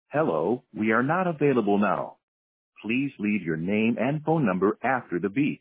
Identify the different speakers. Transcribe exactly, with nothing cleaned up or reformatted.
Speaker 1: Hello, we are not available now. Please leave your name and phone number after the beep.